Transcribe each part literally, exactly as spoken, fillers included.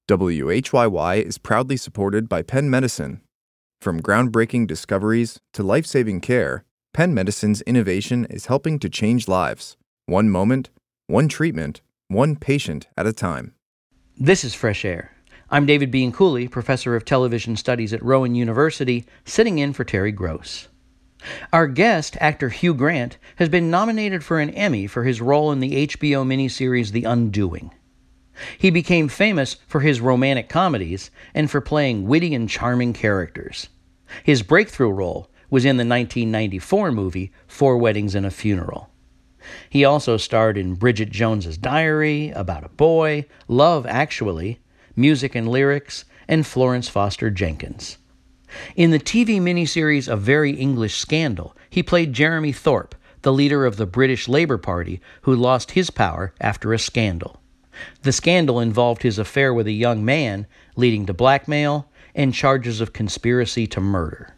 W H Y Y is proudly supported by Penn Medicine. From groundbreaking discoveries to life-saving care, Penn Medicine's innovation is helping to change lives, one moment, one treatment, one patient at a time. This is Fresh Air. I'm David Bianculli, professor of television studies at Rowan University, sitting in for Terry Gross. Our guest, actor Hugh Grant, has been nominated for an Emmy for his role in the H B O miniseries The Undoing. He became famous for his romantic comedies and for playing witty and charming characters. His breakthrough role was in the nineteen ninety-four movie Four Weddings and a Funeral. He also starred in Bridget Jones's Diary, About a Boy, Love Actually, Music and Lyrics, and Florence Foster Jenkins. In the T V miniseries A Very English Scandal, he played Jeremy Thorpe, the leader of the British Labour Party who lost his power after a scandal. The scandal involved his affair with a young man, leading to blackmail and charges of conspiracy to murder.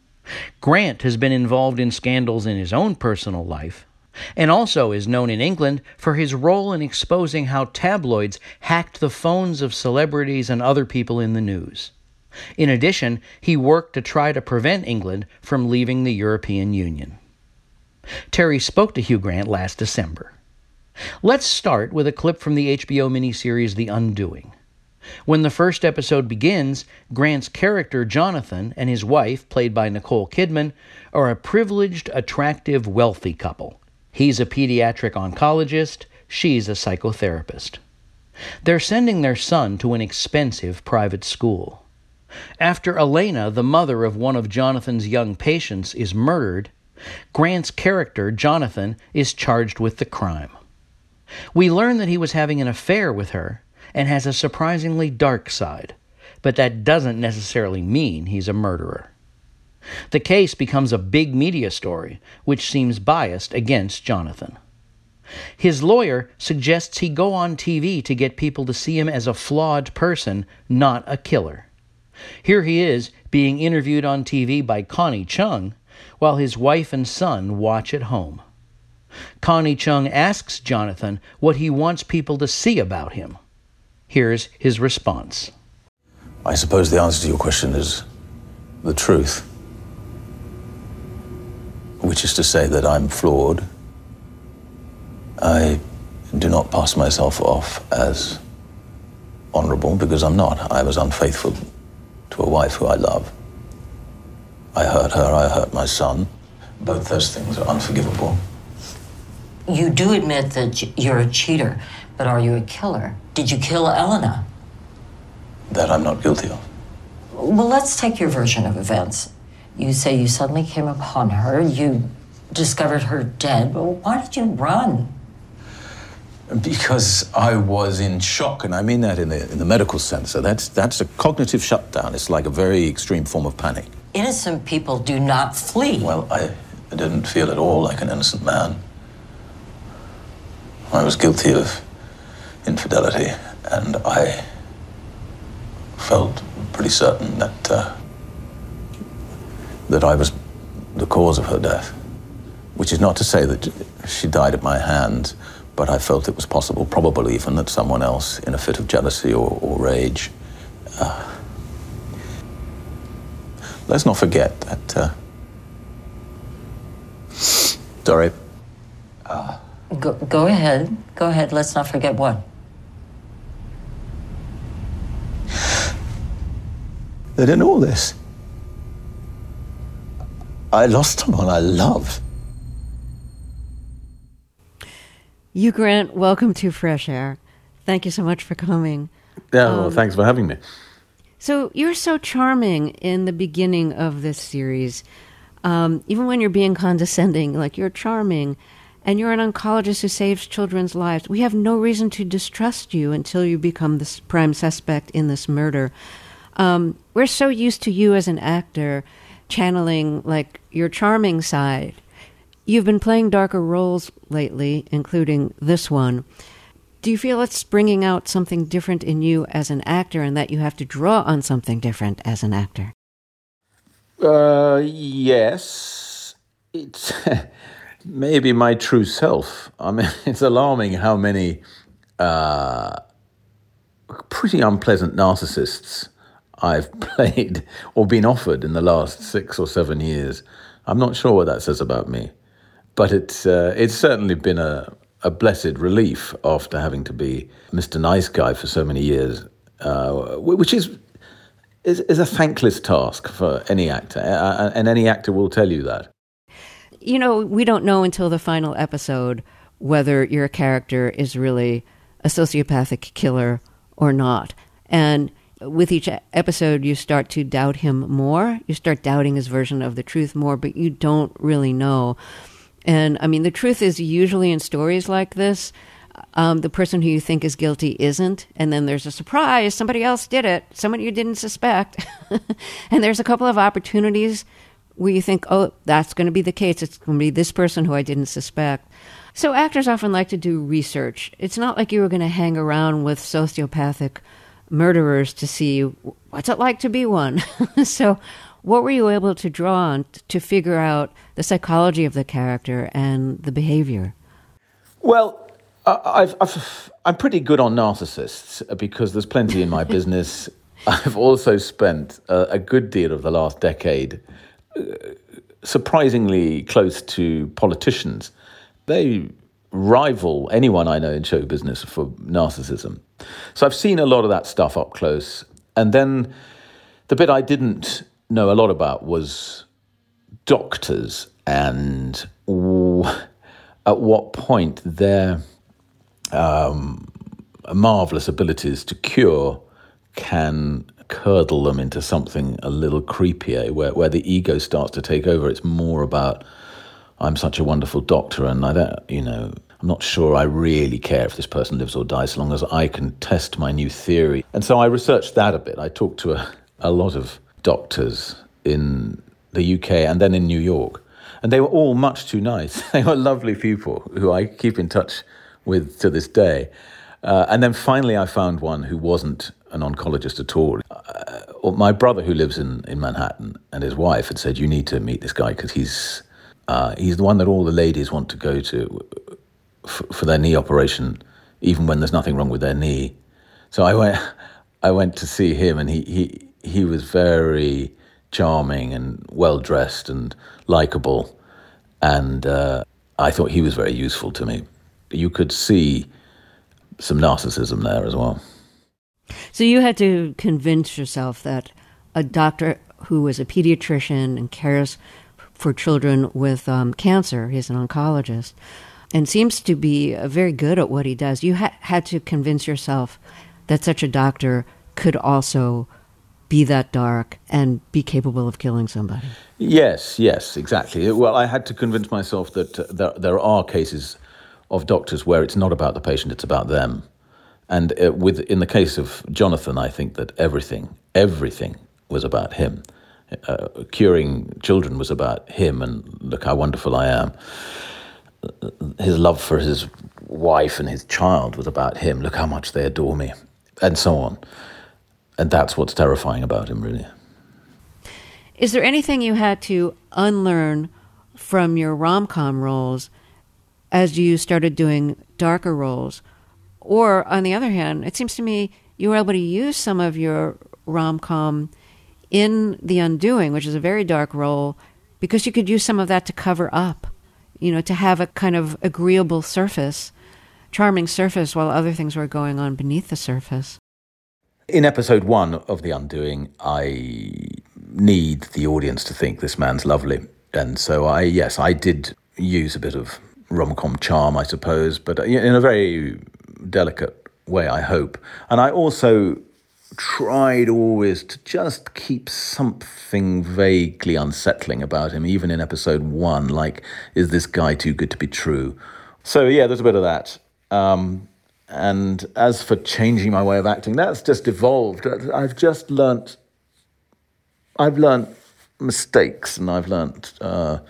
Grant has been involved in scandals in his own personal life, and also is known in England for his role in exposing how tabloids hacked the phones of celebrities and other people in the news. In addition, he worked to try to prevent England from leaving the European Union. Terry spoke to Hugh Grant last December. Let's start with a clip from the H B O miniseries The Undoing. When the first episode begins, Grant's character Jonathan and his wife, played by Nicole Kidman, are a privileged, attractive, wealthy couple. He's a pediatric oncologist, she's a psychotherapist. They're sending their son to an expensive private school. After Elena, the mother of one of Jonathan's young patients, is murdered, Grant's character, Jonathan, is charged with the crime. We learn that he was having an affair with her and has a surprisingly dark side, but that doesn't necessarily mean he's a murderer. The case becomes a big media story, which seems biased against Jonathan. His lawyer suggests he go on T V to get people to see him as a flawed person, not a killer. Here he is being interviewed on T V by Connie Chung, while his wife and son watch at home. Connie Chung asks Jonathan what he wants people to see about him. Here's his response. I suppose the answer to your question is the truth, which is to say that I'm flawed. I do not pass myself off as honorable because I'm not. I was unfaithful to a wife who I love. I hurt her, I hurt my son. Both those things are unforgivable. You do admit that you're a cheater, but are you a killer? Did you kill Elena? That I'm not guilty of. Well, let's take your version of events. You say you suddenly came upon her, you discovered her dead. Well, why did you run? Because I was in shock, and I mean that in the, in the medical sense. So that's, that's a cognitive shutdown. It's like a very extreme form of panic. Innocent people do not flee. Well, I, I didn't feel at all like an innocent man. I was guilty of infidelity, and I felt pretty certain that uh, that I was the cause of her death, which is not to say that she died at my hands, but I felt it was possible, probable even, that someone else, in a fit of jealousy or, or rage. Uh, let's not forget that. Uh, sorry. Uh, Go, go ahead. Go ahead. Let's not forget what. That in all this, I lost someone I loved. Hugh Grant, welcome to Fresh Air. Thank you so much for coming. Yeah, well, Um, thanks for having me. So you're so charming in the beginning of this series. Um, even when you're being condescending, like you're charming. And you're an oncologist who saves children's lives. We have no reason to distrust you until you become the prime suspect in this murder. Um, we're so used to you as an actor channeling, like, your charming side. You've been playing darker roles lately, including this one. Do you feel it's bringing out something different in you as an actor and that you have to draw on something different as an actor? Uh, yes. It's maybe my true self. I mean, it's alarming how many uh, pretty unpleasant narcissists I've played or been offered in the last six or seven years. I'm not sure what that says about me, but it's uh, it's certainly been a, a blessed relief after having to be Mister Nice Guy for so many years, uh, which is, is is a thankless task for any actor, uh, and any actor will tell you that. You know, we don't know until the final episode whether your character is really a sociopathic killer or not. And with each episode, you start to doubt him more. You start doubting his version of the truth more, but you don't really know. And I mean, the truth is usually in stories like this, um, the person who you think is guilty isn't. And then there's a surprise. Somebody else did it. Someone you didn't suspect. And there's a couple of opportunities where you think, oh, that's going to be the case. It's going to be this person who I didn't suspect. So actors often like to do research. It's not like you were going to hang around with sociopathic murderers to see what's it like to be one. So what were you able to draw on to figure out the psychology of the character and the behavior? Well, I've, I've, I'm pretty good on narcissists because there's plenty in my business. I've also spent a, a good deal of the last decade uh, surprisingly close to politicians. They rival anyone I know in show business for narcissism. So I've seen a lot of that stuff up close. And then the bit I didn't know a lot about was doctors and w- at what point their um, marvelous abilities to cure can curdle them into something a little creepier, where, where the ego starts to take over. It's more about, I'm such a wonderful doctor, and I don't, you know, I'm not sure I really care if this person lives or dies, so long as I can test my new theory. And so I researched that a bit. I talked to a, a lot of doctors in the U K and then in New York, and they were all much too nice. They were lovely people who I keep in touch with to this day. Uh, and then finally I found one who wasn't an oncologist at all. Uh, my brother, who lives in, in Manhattan, and his wife had said, you need to meet this guy because he's uh, he's the one that all the ladies want to go to f- for their knee operation, even when there's nothing wrong with their knee. So I went I went to see him, and he he, he was very charming and well-dressed and likable, and uh, I thought he was very useful to me. You could see some narcissism there as well. So you had to convince yourself that a doctor who is a pediatrician and cares for children with um, cancer, he's an oncologist, and seems to be uh, very good at what he does. You ha- had to convince yourself that such a doctor could also be that dark and be capable of killing somebody. Yes, yes, exactly. Well, I had to convince myself that uh, there, there are cases of doctors where it's not about the patient, it's about them. And uh, with in the case of Jonathan, I think that everything, everything was about him. Uh, curing children was about him, and look how wonderful I am. His love for his wife and his child was about him. Look how much they adore me, and so on. And that's what's terrifying about him, really. Is there anything you had to unlearn from your rom-com roles as you started doing darker roles? Or, on the other hand, it seems to me you were able to use some of your rom-com in The Undoing, which is a very dark role, because you could use some of that to cover up, you know, to have a kind of agreeable surface, charming surface, while other things were going on beneath the surface. In episode one of The Undoing, I need the audience to think this man's lovely. And so I, yes, I did use a bit of rom-com charm, I suppose, but in a very delicate way, I hope. And I also tried always to just keep something vaguely unsettling about him, even in episode one, like, is this guy too good to be true? So yeah, there's a bit of that. Um, and as for changing my way of acting, that's just evolved. I've just learnt, I've learnt mistakes, and I've learnt, uh,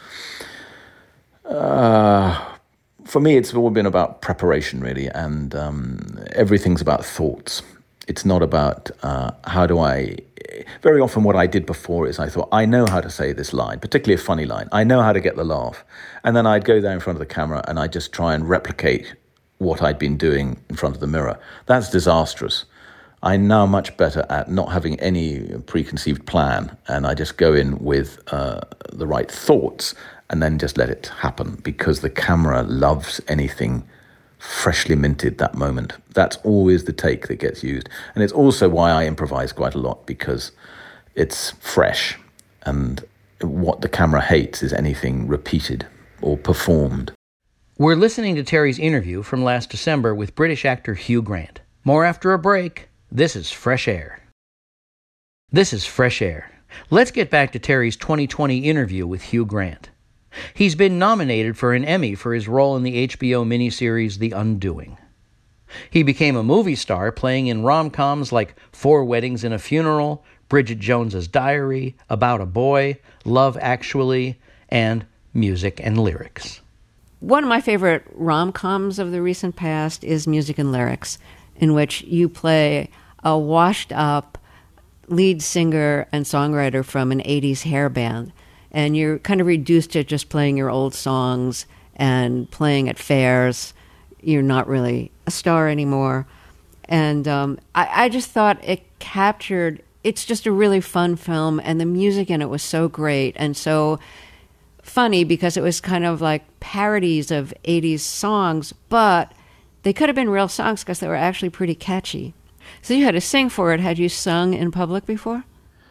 uh, for me, it's all been about preparation, really, and um, everything's about thoughts. It's not about uh, how do I... Very often what I did before is I thought, I know how to say this line, particularly a funny line. I know how to get the laugh. And then I'd go there in front of the camera and I'd just try and replicate what I'd been doing in front of the mirror. That's disastrous. I'm now much better at not having any preconceived plan, and I just go in with uh, the right thoughts and then just let it happen, because the camera loves anything freshly minted that moment. That's always the take that gets used. And it's also why I improvise quite a lot, because it's fresh, and what the camera hates is anything repeated or performed. We're listening to Terry's interview from last December with British actor Hugh Grant. More after a break. This is Fresh Air. This is Fresh Air. Let's get back to Terry's twenty twenty interview with Hugh Grant. He's been nominated for an Emmy for his role in the H B O miniseries The Undoing. He became a movie star playing in rom-coms like Four Weddings and a Funeral, Bridget Jones's Diary, About a Boy, Love Actually, and Music and Lyrics. One of my favorite rom-coms of the recent past is Music and Lyrics, in which you play a washed-up lead singer and songwriter from an eighties hair band. And you're kind of reduced to just playing your old songs and playing at fairs. You're not really a star anymore. And um, I, I just thought it captured, it's just a really fun film, and the music in it was so great and so funny, because it was kind of like parodies of eighties songs, but they could have been real songs because they were actually pretty catchy. So you had to sing for it. Had you sung in public before?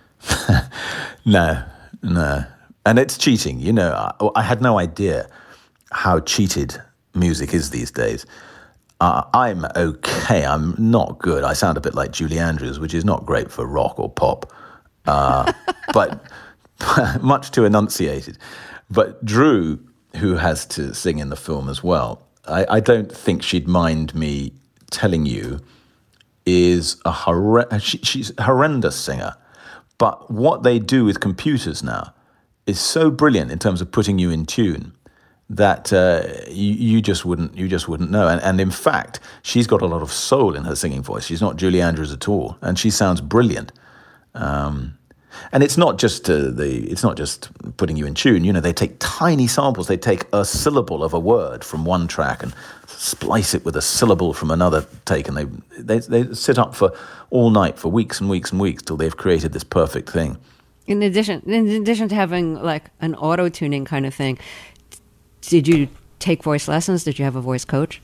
No, no. And it's cheating. You know, I, I had no idea how cheated music is these days. Uh, I'm okay. I'm not good. I sound a bit like Julie Andrews, which is not great for rock or pop, uh, but much too enunciated. But Drew, who has to sing in the film as well, I, I don't think she'd mind me telling you, is a hor- she, she's a horrendous singer. But what they do with computers now is so brilliant in terms of putting you in tune that uh, you, you just wouldn't you just wouldn't know. And, and in fact, she's got a lot of soul in her singing voice. She's not Julie Andrews at all, and she sounds brilliant. Um, and it's not just uh, the it's not just putting you in tune. You know, they take tiny samples. They take a syllable of a word from one track and splice it with a syllable from another take, and they they they sit up for all night for weeks and weeks and weeks till they've created this perfect thing. In addition, in addition to having like an auto-tuning kind of thing, did you take voice lessons? Did you have a voice coach?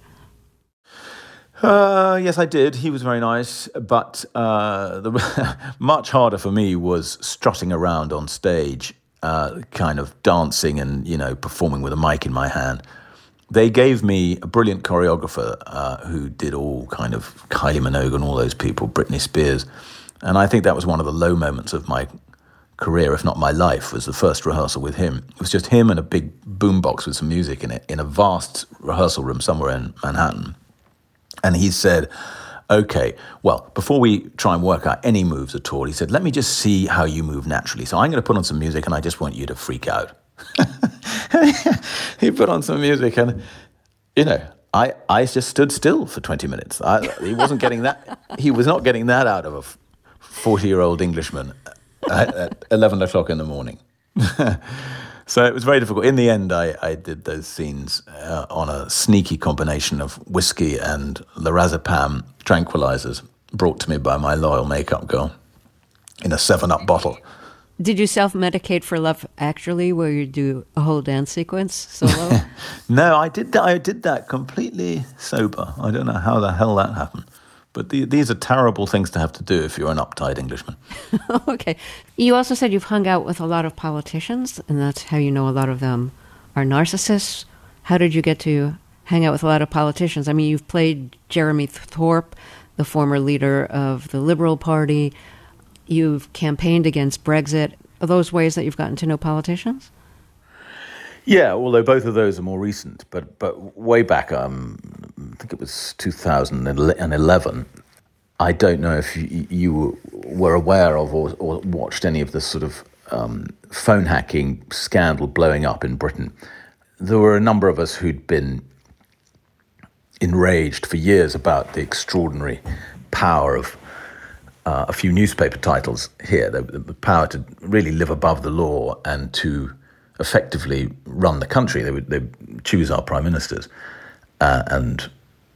Uh, yes, I did. He was very nice, but uh, the, much harder for me was strutting around on stage, uh, kind of dancing and, you know, performing with a mic in my hand. They gave me a brilliant choreographer uh, who did all kind of Kylie Minogue and all those people, Britney Spears, and I think that was one of the low moments of my career, if not my life, was the first rehearsal with him. It was just him and a big boombox with some music in it in a vast rehearsal room somewhere in Manhattan. And he said, okay, well, before we try and work out any moves at all, he said, let me just see how you move naturally. So I'm going to put on some music and I just want you to freak out. He put on some music and, you know, I, I just stood still for twenty minutes. I, he wasn't getting that. He was not getting that out of a forty-year-old Englishman at, at eleven o'clock in the morning. So it was very difficult. In the end, I, I did those scenes uh, on a sneaky combination of whiskey and lorazepam tranquilizers brought to me by my loyal makeup girl in a seven-up bottle. Did you self-medicate for Love Actually, where you do a whole dance sequence solo? No, I did that. I did that completely sober. I don't know how the hell that happened. But the, these are terrible things to have to do if you're an uptight Englishman. Okay. You also said you've hung out with a lot of politicians, and that's how you know a lot of them are narcissists. How did you get to hang out with a lot of politicians? I mean, you've played Jeremy Thorpe, the former leader of the Liberal Party. You've campaigned against Brexit. Are those ways that you've gotten to know politicians? Yeah, although both of those are more recent. But but way back, um, I think it was two thousand eleven. I don't know if you, you were aware of or, or watched any of this sort of um, phone hacking scandal blowing up in Britain. There were a number of us who'd been enraged for years about the extraordinary power of uh, a few newspaper titles here, the, the power to really live above the law and to effectively run the country. They would they choose our prime ministers uh, and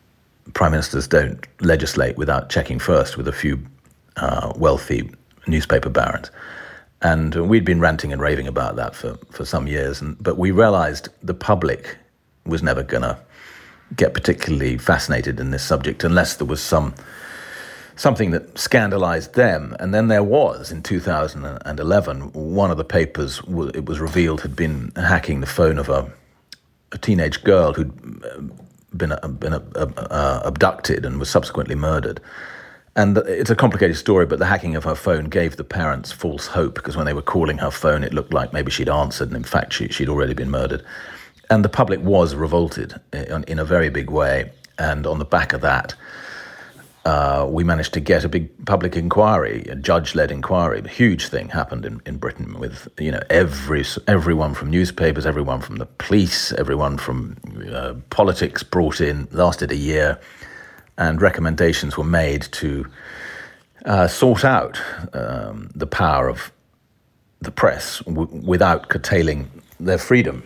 prime ministers don't legislate without checking first with a few uh, wealthy newspaper barons. And we'd been ranting and raving about that for, for some years, and, but we realized the public was never going to get particularly fascinated in this subject unless there was some something that scandalized them. And then there was, in two thousand eleven, one of the papers, it was revealed, had been hacking the phone of a, a teenage girl who'd been, been uh, uh, abducted and was subsequently murdered. And it's a complicated story, but the hacking of her phone gave the parents false hope, because when they were calling her phone, it looked like maybe she'd answered, and in fact, she, she'd already been murdered. And the public was revolted in, in a very big way. And on the back of that, uh, we managed to get a big public inquiry, a judge-led inquiry. A huge thing happened in, in Britain with, you know, every everyone from newspapers, everyone from the police, everyone from uh, politics brought in, lasted a year. And recommendations were made to uh, sort out um, the power of the press w- without curtailing their freedom.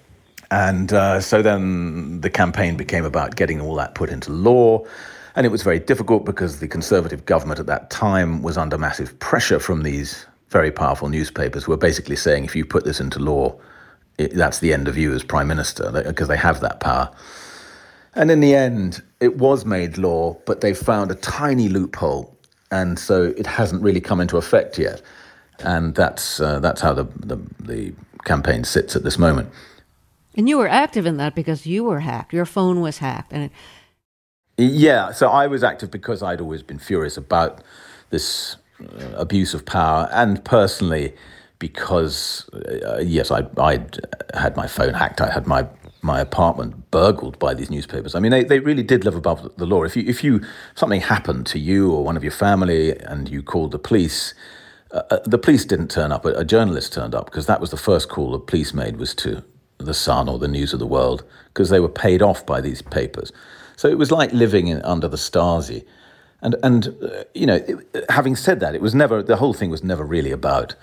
And uh, so then the campaign became about getting all that put into law. And it was very difficult because the Conservative government at that time was under massive pressure from these very powerful newspapers who were basically saying, if you put this into law, it, that's the end of you as Prime Minister, because they have that power. And in the end, it was made law, but they found a tiny loophole, and so it hasn't really come into effect yet. And that's uh, that's how the, the the campaign sits at this moment. And you were active in that because you were hacked. Your phone was hacked. And it... Yeah, so I was active because I'd always been furious about this uh, abuse of power, and personally because, uh, yes, I, I'd had my phone hacked. I had my my apartment burgled by these newspapers. I mean, they, they really did live above the law. If you if you something happened to you or one of your family and you called the police, uh, the police didn't turn up. A, a journalist turned up, because that was the first call the police made, was to the Sun or the News of the World, because they were paid off by these papers. So it was like living in, under the Stasi. And and uh, you know, it, having said that, it was never the whole thing was never really about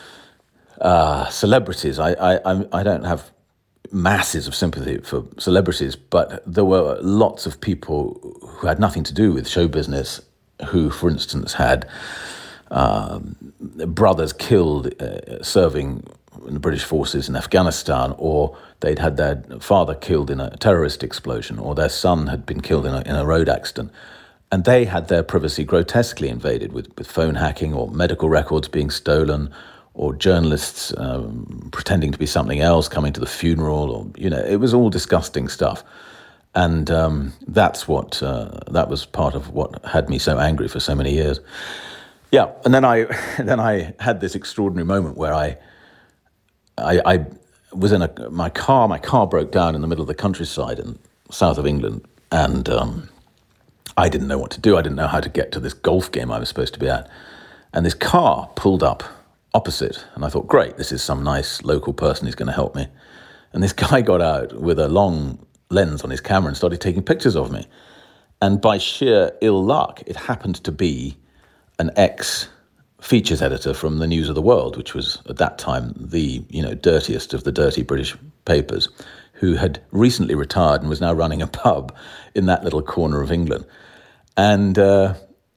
uh, celebrities. I I I don't have masses of sympathy for celebrities, but there were lots of people who had nothing to do with show business who, for instance, had um, brothers killed uh, serving in the British forces in Afghanistan, or they'd had their father killed in a terrorist explosion, or their son had been killed in a, in a road accident. And they had their privacy grotesquely invaded with, with phone hacking, or medical records being stolen, or journalists um, pretending to be something else, coming to the funeral, or, you know, it was all disgusting stuff. And um, that's what, uh, that was part of what had me so angry for so many years. Yeah, and then I then I had this extraordinary moment where I, I, I was in a, my car, my car broke down in the middle of the countryside in south of England, and um, I didn't know what to do. I didn't know how to get to this golf game I was supposed to be at. And this car pulled up opposite, and I thought, great, this is some nice local person who's going to help me. And this guy got out with a long lens on his camera and started taking pictures of me. And by sheer ill luck, it happened to be an ex-features editor from the News of the World, which was at that time the, you know, dirtiest of the dirty British papers, who had recently retired and was now running a pub in that little corner of England. And uh,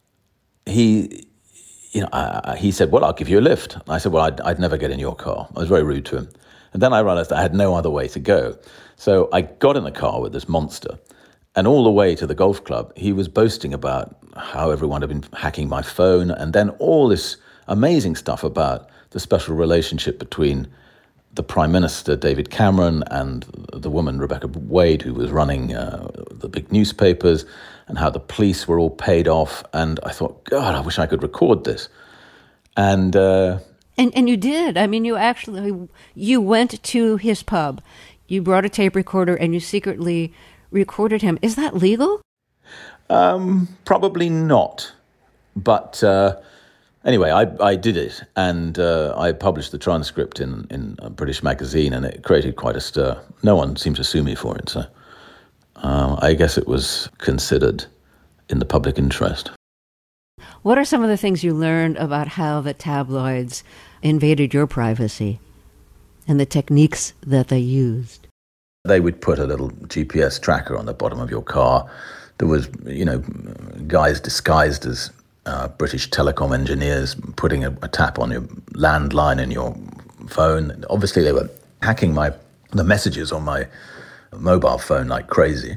he... You know, I, he said, well, I'll give you a lift. I said, well, I'd, I'd never get in your car. I was very rude to him. And then I realized I had no other way to go. So I got in the car with this monster. And all the way to the golf club, he was boasting about how everyone had been hacking my phone. And then all this amazing stuff about the special relationship between the Prime Minister, David Cameron, and the woman, Rebecca Wade, who was running uh, the big newspapers, and how the police were all paid off. And I thought, God, I wish I could record this. And uh, and and you did. I mean, you actually, you went to his pub. You brought a tape recorder and you secretly recorded him. Is that legal? Um, probably not. But uh, anyway, I, I did it. And uh, I published the transcript in, in a British magazine, and it created quite a stir. No one seemed to sue me for it, so... Um, I guess it was considered in the public interest. What are some of the things you learned about how the tabloids invaded your privacy and the techniques that they used? They would put a little G P S tracker on the bottom of your car there was, you know, guys disguised as uh, British telecom engineers putting a, a tap on your landline in your phone. Obviously, they were hacking my the messages on my mobile phone like crazy.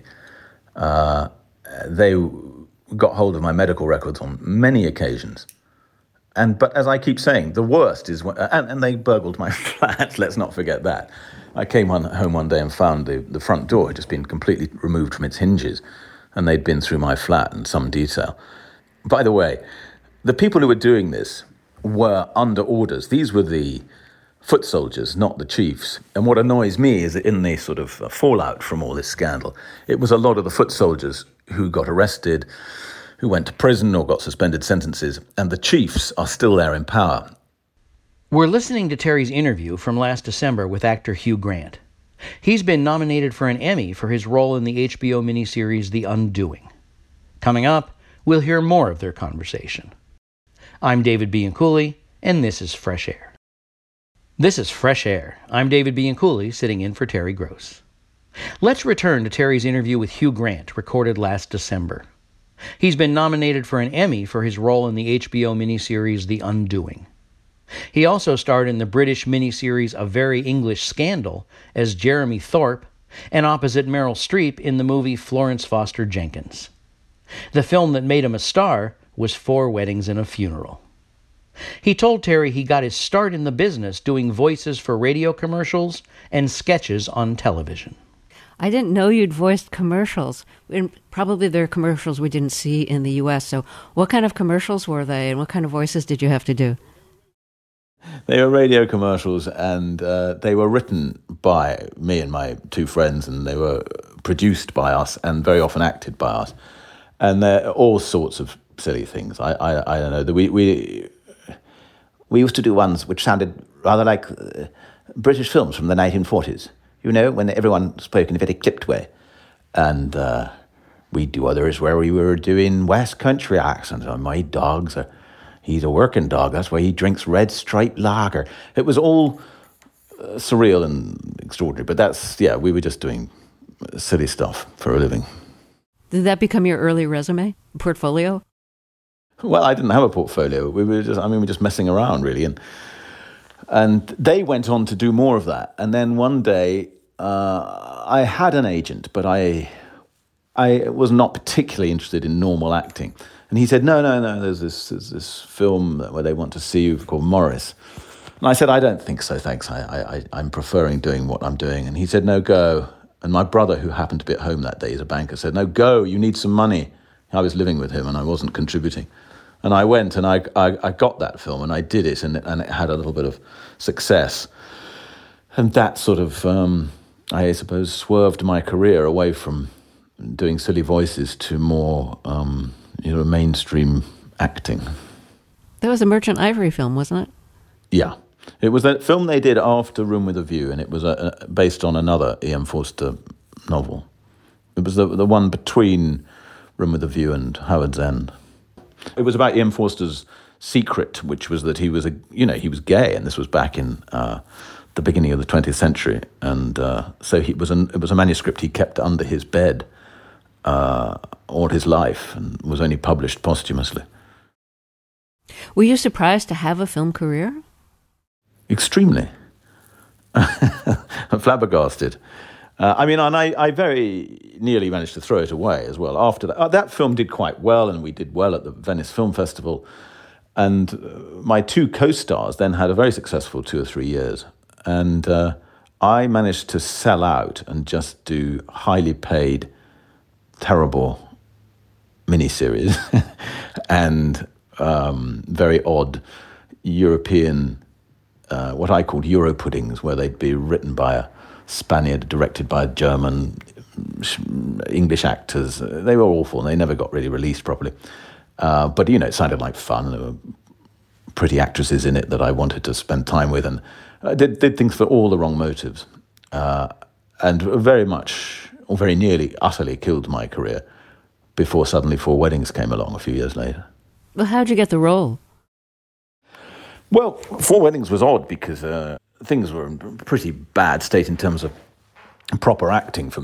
Uh, they got hold of my medical records on many occasions. And but as I keep saying, the worst is when, and, and they burgled my flat. Let's not forget that. I came on, home one day and found the, the front door had just been completely removed from its hinges, and they'd been through my flat in some detail. By the way, the people who were doing this were under orders. These were the foot soldiers, not the chiefs. And what annoys me is that in the sort of fallout from all this scandal, it was a lot of the foot soldiers who got arrested, who went to prison or got suspended sentences, and the chiefs are still there in power. We're listening to Terry's interview from last December with actor Hugh Grant. He's been nominated for an Emmy for his role in the H B O miniseries The Undoing. Coming up, we'll hear more of their conversation. I'm David Bianculli, and this is Fresh Air. This is Fresh Air. I'm David Bianculli, sitting in for Terry Gross. Let's return to Terry's interview with Hugh Grant, recorded last December. He's been nominated for an Emmy for his role in the H B O miniseries The Undoing. He also starred in the British miniseries A Very English Scandal as Jeremy Thorpe, and opposite Meryl Streep in the movie Florence Foster Jenkins. The film that made him a star was Four Weddings and a Funeral. He told Terry he got his start in the business doing voices for radio commercials and sketches on television. I didn't know you'd voiced commercials. And probably they're commercials we didn't see in the U S. So what kind of commercials were they, and what kind of voices did you have to do? They were radio commercials, and uh, they were written by me and my two friends, and they were produced by us and very often acted by us. And they're all sorts of silly things. I I, I don't know. We, we, we used to do ones which sounded rather like uh, British films from the nineteen forties. You know, when everyone spoke in a very clipped way. And uh, we'd do others where we were doing West Country accents. Oh, my dog's a, he's a working dog. That's why he drinks red striped lager. It was all uh, surreal and extraordinary. But that's, yeah, we were just doing silly stuff for a living. Did that become your early resume, portfolio? Well, I didn't have a portfolio. We were just, I mean, we were just messing around, really. And And they went on to do more of that. And then one day, uh, I had an agent, but I I was not particularly interested in normal acting. And he said, no, no, no, there's this, there's this film where they want to see you called Morris. And I said, I don't think so, thanks. I, I, I'm preferring doing what I'm doing. And he said, no, go. And my brother, who happened to be at home that day, he's a banker, said, no, go, you need some money. I was living with him and I wasn't contributing. And I went and I, I, I got that film and I did it, and, and it had a little bit of success. And that sort of, um, I suppose, swerved my career away from doing silly voices to more, um, you know, mainstream acting. That was a Merchant Ivory film, wasn't it? Yeah. It was a film they did after Room with a View, and it was a, a, based on another E M Forster novel. It was the, the one between Room with a View and Howard's End. It was about E M Forster's secret, which was that he was a, you know, he was gay, and this was back in uh, the beginning of the twentieth century, and uh, so he was an, it was a manuscript he kept under his bed uh, all his life, and was only published posthumously. Were you surprised to have a film career? Extremely. I'm flabbergasted. Uh, I mean, and I, I very nearly managed to throw it away as well. After that, uh, that film did quite well, and we did well at the Venice Film Festival. And uh, my two co-stars then had a very successful two or three years. And uh, I managed to sell out and just do highly paid, terrible miniseries and um, very odd European, uh, what I called Euro puddings, where they'd be written by a Spaniard, directed by German, English actors. They were awful, and they never got really released properly. Uh, but, you know, it sounded like fun. There were pretty actresses in it that I wanted to spend time with, and I did, did things for all the wrong motives. Uh, and very much, or very nearly, utterly killed my career before suddenly Four Weddings came along a few years later. Well, how'd you get the role? Well, Four Weddings was odd because uh, things were in a pretty bad state in terms of proper acting for me.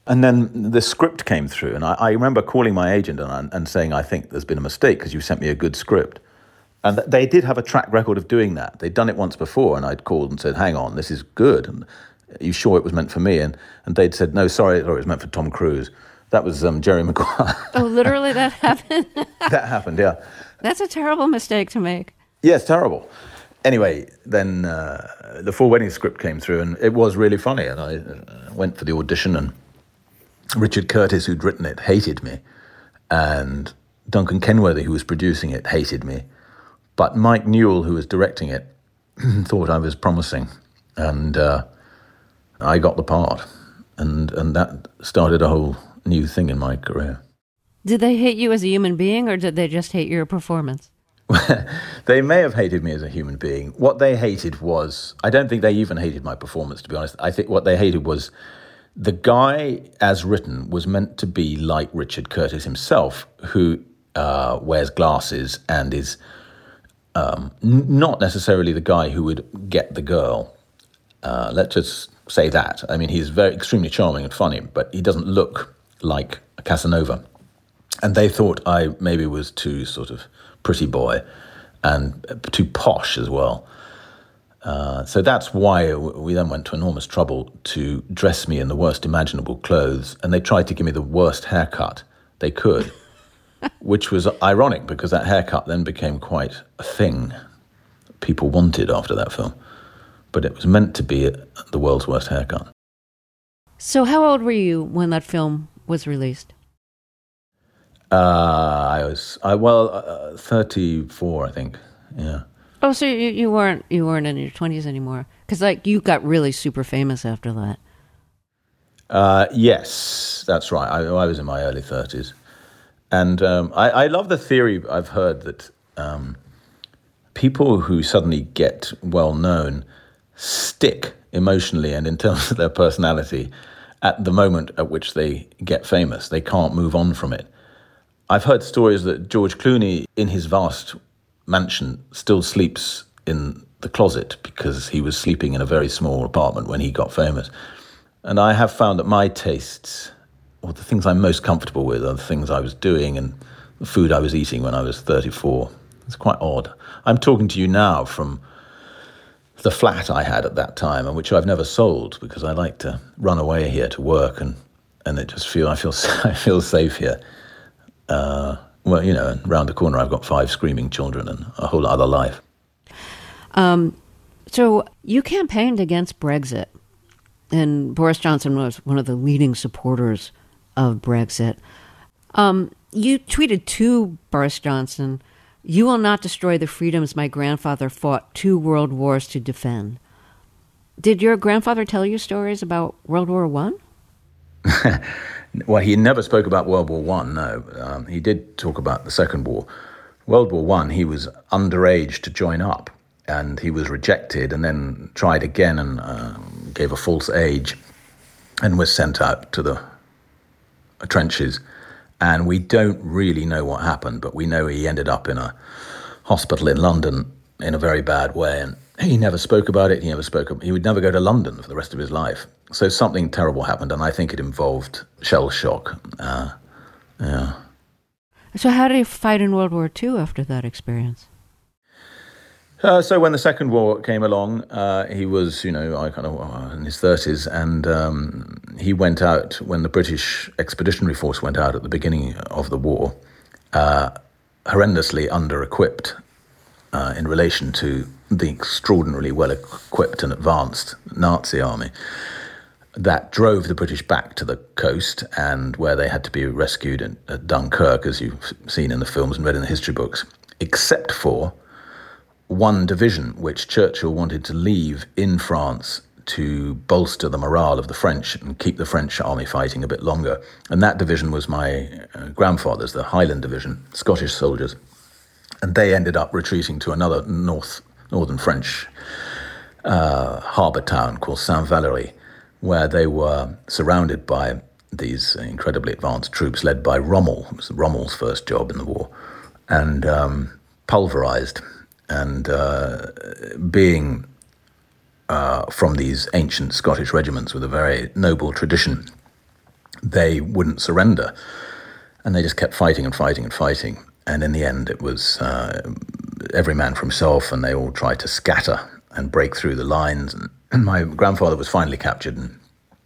And then the script came through, and I, I remember calling my agent and, and saying, I think there's been a mistake because you sent me a good script. And they did have a track record of doing that. They'd done it once before, and I'd called and said, hang on, this is good. And are you sure it was meant for me? And and they'd said, no, sorry, it was meant for Tom Cruise. That was um, Jerry Maguire. Oh, literally that happened? That happened, yeah. That's a terrible mistake to make. Yeah, it's terrible. Anyway, then uh, the Four Weddings script came through, and it was really funny. And I uh, went for the audition, and Richard Curtis, who'd written it, hated me. And Duncan Kenworthy, who was producing it, hated me. But Mike Newell, who was directing it, thought I was promising. And uh, I got the part. And, and that started a whole new thing in my career. Did they hate you as a human being, or did they just hate your performance? They may have hated me as a human being. What they hated was, I don't think they even hated my performance, to be honest. I think what they hated was the guy, as written, was meant to be like Richard Curtis himself, who uh, wears glasses and is um, n- not necessarily the guy who would get the girl. Uh, let's just say that. I mean, he's very extremely charming and funny, but he doesn't look like a Casanova. And they thought I maybe was too sort of pretty boy and too posh as well. Uh, so that's why we then went to enormous trouble to dress me in the worst imaginable clothes, and they tried to give me the worst haircut they could, which was ironic because that haircut then became quite a thing people wanted after that film. But it was meant to be the world's worst haircut. So how old were you when that film was released? Uh, I was, I well, uh, thirty-four, I think, yeah. Oh, so you, you weren't you weren't in your twenties anymore? Because like you got really super famous after that. Uh, yes, that's right. I, I was in my early thirties. And um, I, I love the theory I've heard that um, people who suddenly get well-known stick emotionally and in terms of their personality at the moment at which they get famous. They can't move on from it. I've heard stories that George Clooney, in his vast mansion, still sleeps in the closet because he was sleeping in a very small apartment when he got famous. And I have found that my tastes, or the things I'm most comfortable with, are the things I was doing and the food I was eating when I was thirty-four. It's quite odd. I'm talking to you now from the flat I had at that time, and which I've never sold because I like to run away here to work, and, and it just feel I feel I feel safe here. Uh, well, you know, round the corner I've got five screaming children and a whole other life. Um, so you campaigned against Brexit, and Boris Johnson was one of the leading supporters of Brexit. Um, you tweeted to Boris Johnson, "You will not destroy the freedoms my grandfather fought two world wars to defend." Did your grandfather tell you stories about World War One? Well, he never spoke about World War One, no. Um, he did talk about the Second War. World War One, he was underage to join up, and he was rejected and then tried again and uh, gave a false age and was sent out to the trenches. And we don't really know what happened, but we know he ended up in a hospital in London in a very bad way, and he never spoke about it. He never spoke. He would never go to London for the rest of his life. So something terrible happened, and I think it involved shell shock. Uh, yeah. So how did he fight in World War Two after that experience? Uh, so when the Second War came along, uh, he was, you know, I kind of uh, in his thirties, and um, he went out when the British Expeditionary Force went out at the beginning of the war, uh, horrendously under-equipped uh, in relation to the extraordinarily well-equipped and advanced Nazi army. That drove the British back to the coast, and where they had to be rescued in, at Dunkirk, as you've seen in the films and read in the history books, except for one division which Churchill wanted to leave in France to bolster the morale of the French and keep the French army fighting a bit longer. And that division was my uh, grandfather's, the Highland Division, Scottish soldiers. And they ended up retreating to another north northern French uh, harbour town called Saint-Valery, where they were surrounded by these incredibly advanced troops led by Rommel. It was Rommel's first job in the war, and um, pulverized. And uh, being uh, from these ancient Scottish regiments with a very noble tradition, they wouldn't surrender. And they just kept fighting and fighting and fighting. And in the end, it was uh, every man for himself, and they all tried to scatter and break through the lines. And, and my grandfather was finally captured, and,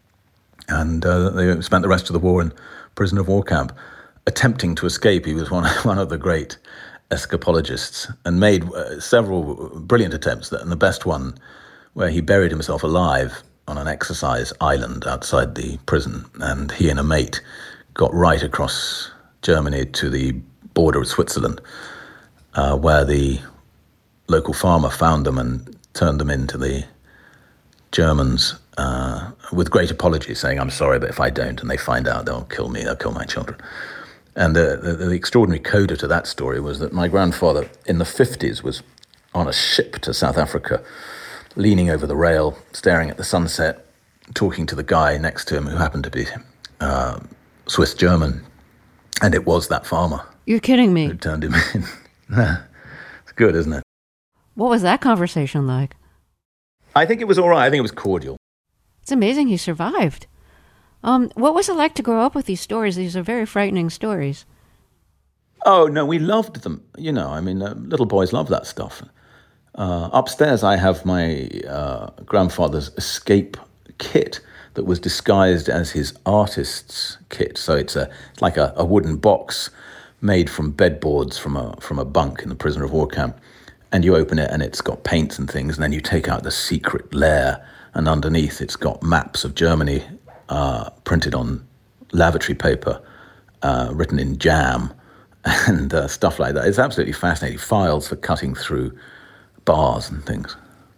and uh, they spent the rest of the war in prisoner of war camp, attempting to escape. He was one, one of the great escapologists, and made uh, several brilliant attempts, and the best one where he buried himself alive on an exercise island outside the prison, and he and a mate got right across Germany to the border of Switzerland, uh, where the local farmer found them and turned them into the Germans uh, with great apology, saying, "I'm sorry, but if I don't and they find out, they'll kill me, they'll kill my children." And the, the, the extraordinary coda to that story was that my grandfather in the fifties was on a ship to South Africa, leaning over the rail, staring at the sunset, talking to the guy next to him who happened to be uh, Swiss German, and it was that farmer. You're kidding me. Who turned him in. It's good, isn't it? What was that conversation like? I think it was all right. I think it was cordial. It's amazing he survived. Um, what was it like to grow up with these stories? These are very frightening stories. Oh, no, we loved them. You know, I mean, uh, little boys love that stuff. Uh, upstairs, I have my uh, grandfather's escape kit that was disguised as his artist's kit. So it's a it's like a, a wooden box made from bedboards from a from a bunk in the prisoner of war camp. And you open it and it's got paints and things, and then you take out the secret lair, and underneath it's got maps of Germany uh, printed on lavatory paper, uh, written in jam, and uh, stuff like that. It's absolutely fascinating. Files for cutting through bars and things.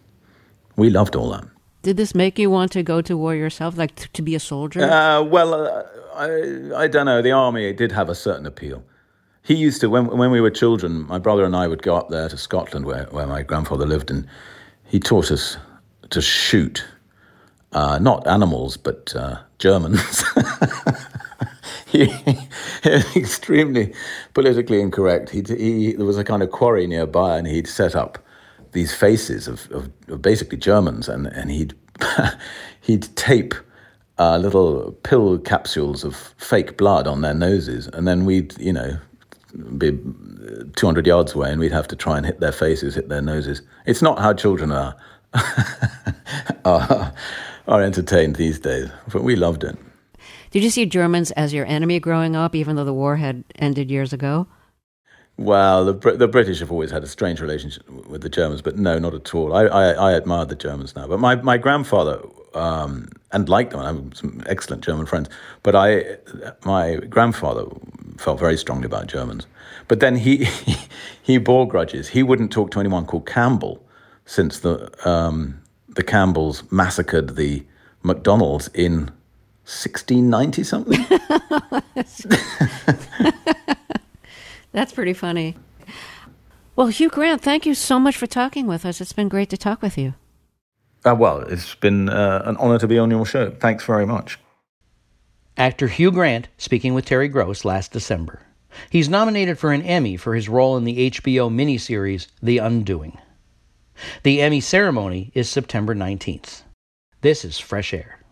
We loved all that. Did this make you want to go to war yourself, like t- to be a soldier? Uh, well, uh, I I don't know. The army, it did have a certain appeal. He used to, when when we were children, my brother and I would go up there to Scotland, where, where my grandfather lived, and he taught us to shoot, uh, not animals, but uh, Germans. he, he was extremely politically incorrect. He, he, there was a kind of quarry nearby, and he'd set up these faces of, of, of basically Germans, and, and he'd he'd tape uh, little pill capsules of fake blood on their noses, and then we'd, you know, be two hundred yards away, and we'd have to try and hit their faces, hit their noses. It's not how children are are, are entertained these days, but we loved it. Did you see Germans as your enemy growing up, even though the war had ended years ago? Well, the the British have always had a strange relationship with the Germans, but no, not at all. I I, I admire the Germans now, but my, my grandfather, um, and liked them, and I have some excellent German friends, but I my grandfather felt very strongly about Germans. But then he he, he bore grudges. He wouldn't talk to anyone called Campbell since the um, the Campbells massacred the McDonald's in sixteen ninety something. That's pretty funny. Well, Hugh Grant, thank you so much for talking with us. It's been great to talk with you. Uh, well, it's been uh, an honor to be on your show. Thanks very much. Actor Hugh Grant speaking with Terry Gross last December. He's nominated for an Emmy for his role in the H B O miniseries The Undoing. The Emmy ceremony is September nineteenth. This is Fresh Air.